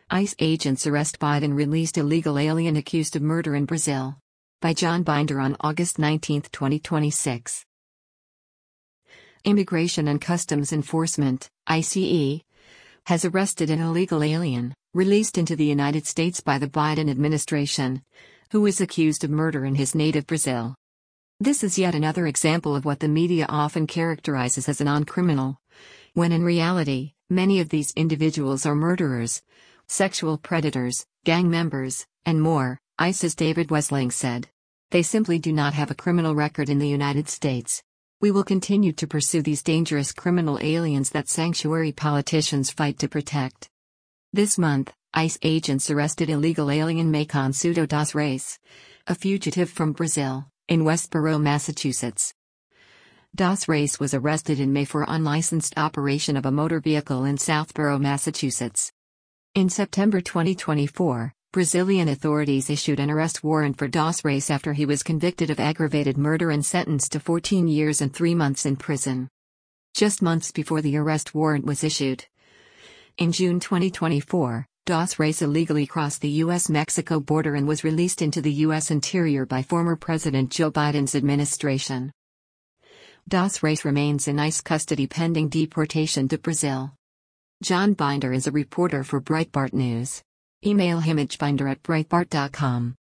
ICE agents arrest Biden released illegal alien accused of murder in Brazil. By John Binder on August 19, 2026. Immigration and Customs Enforcement, ICE, has arrested an illegal alien, released into the United States by the Biden administration, who is accused of murder in his native Brazil. This is yet another example of what the media often characterizes as a non-criminal, when in reality, many of these individuals are murderers, sexual predators, gang members, and more, ICE's David Wesling said. They simply do not have a criminal record in the United States. We will continue to pursue these dangerous criminal aliens that sanctuary politicians fight to protect. This month, ICE agents arrested illegal alien Macon Pseudo das Reis, a fugitive from Brazil, in Westborough, Massachusetts. Das Reis was arrested in May for unlicensed operation of a motor vehicle in Southborough, Massachusetts. In September 2024, Brazilian authorities issued an arrest warrant for Das Reis after he was convicted of aggravated murder and sentenced to 14 years and 3 months in prison. Just months before the arrest warrant was issued. In June 2024, Das Reis illegally crossed the U.S.-Mexico border and was released into the U.S. Interior by former President Joe Biden's administration. Das Reis remains in ICE custody pending deportation to Brazil. John Binder is a reporter for Breitbart News. Email him at binder@breitbart.com.